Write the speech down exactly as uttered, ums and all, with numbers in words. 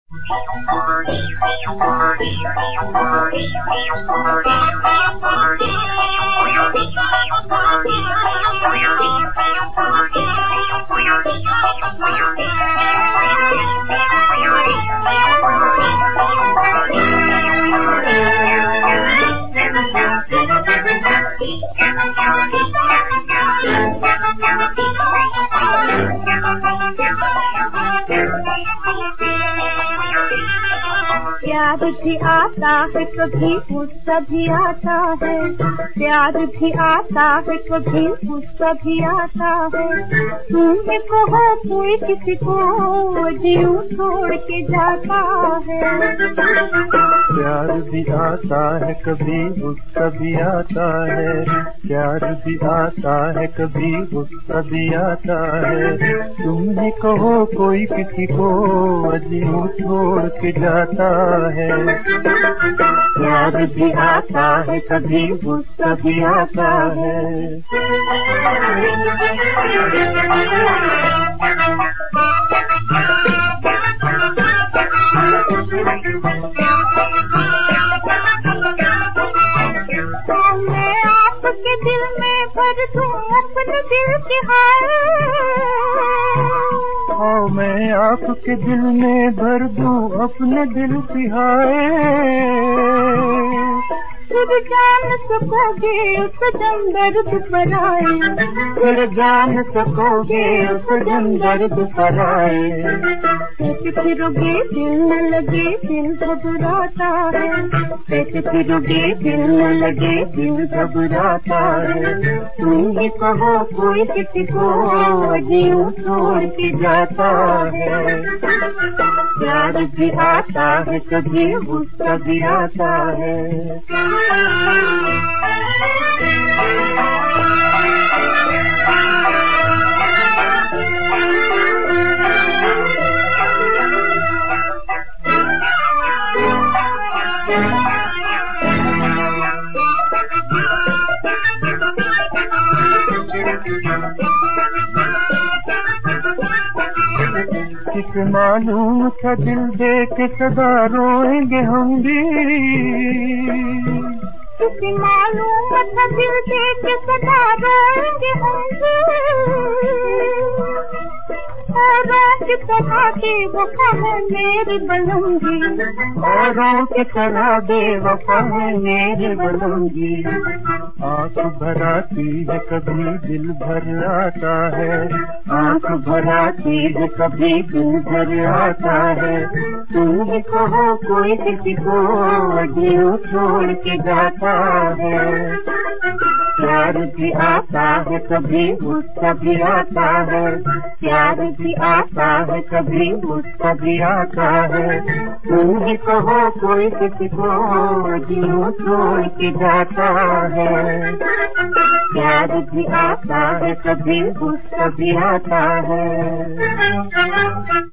प्यार भी आता है कभी गुस्सा भी आता है, प्यार भी आता है कभी गुस्सा भी आता है। तुमने कहो कोई किसी को जीव छोड़ के जाता है। प्यार भी आता है कभी गुस्सा भी आता है, प्यार भी आता है कभी गुस्सा भी आता है। तुमने कहो कोई किसी को जीव छोड़ के जाता है। प्यार भी आता है कभी गुस्सा भी आता है। मैं आपके दिल में भर दूं अपने दिल की हाय, हाँ मैं आपके दिल में भर दूं अपने दिल की हाय। फिर जान सकोगे उस जम दर्द पर आए, फिर जान सकोगे उस जम दर्द पर आए। कैसे फिरोगे दिल न लगे दिल घबराता है, कैसे फिरोगे दिल न लगे दिल घबराता है। तुम ही कहो कोई किसी को जीव छोड़ के जाता है। प्यार भी आता है कभी गुस्सा भी आता है। किसे मालूम था दिल दे के सदा रोएंगे हम भी, किसे मालूम था दिल दे के सदा रोएंगे हम भी। औरों की तरह बेवफा है मेरी बलूंगी, औरों की तरह बेवफा है मेरी बलूंगी। आँख भर आती है कभी दिल भर आता है, आँख भर आती है कभी दिल भर आता है। तुम ही कहो कोई किसी को जीव छोड़ के जाता है। प्यार भी आता है कभी गुस्सा भी आता है, प्यार भी आता है कभी गुस्सा भी आता है। तुम ही कहो कोई किसी को जीव छोड़ के जाता है। प्यार भी आता है कभी गुस्सा भी आता है।